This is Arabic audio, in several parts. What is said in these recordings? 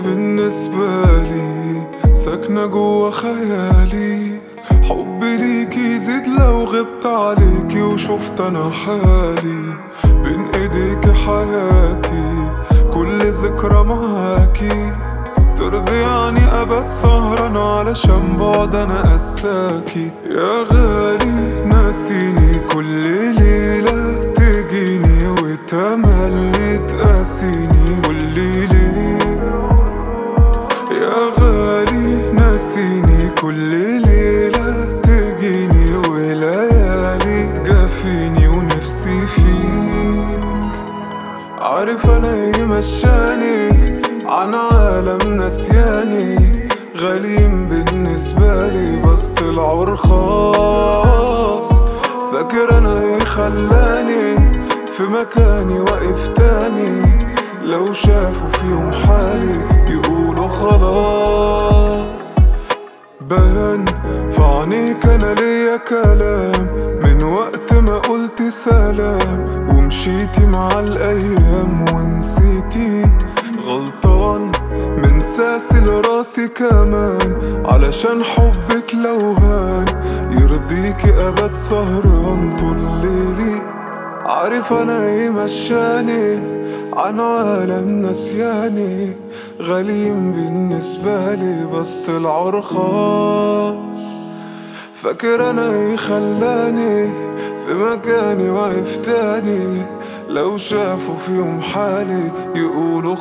بالنسبة لي ساكنة جوا خيالي. حبي ليكي يزيد لو غبت عليكي وشفت انا حالي بين ايديكي حياتي، كل ذكرى معاكي ترضي يعني ابد سهران علشان بعد انا قساكي. يا غالي ناسيني كل ليلة تجيني وتملي تقاسيني قولي ليه. يا غالي ناسيني كل ليلة تجيني وليالي تجافيني ونفسي فيك. عارف انا ايه مشاني عن عالم نسياني، غاليين بالنسبة لي بس طلعوا رخاص. فاكر انا ايه خلاني في مكاني واقف تاني، لو شافوا في يوم حالي يقولوا خلاص. بان في عينيك انا ليا كلام من وقت ما قلت سلام، ومشيتي مع الايام ونسيتي. غلطان من ساسل راسي كمان علشان حبك لو هان يرضيكي ابد سهران طول ليلي. عارف انا ايه مشاني عن عالم نسياني، غاليين بالنسبة لي بس طلعوا رخاص. فاكر انا ايه خلاني في مكاني واقف تاني، لو شافوا في يوم حالي يقولوا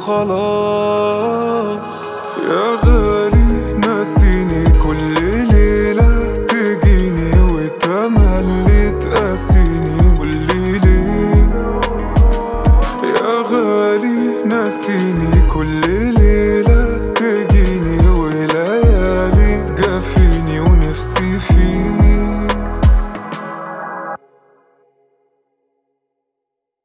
خلاص. يا غالي ناسيني كل ليلة تجيني وتملي تقاسيني قولي ليه. يا غالي ناسيني كل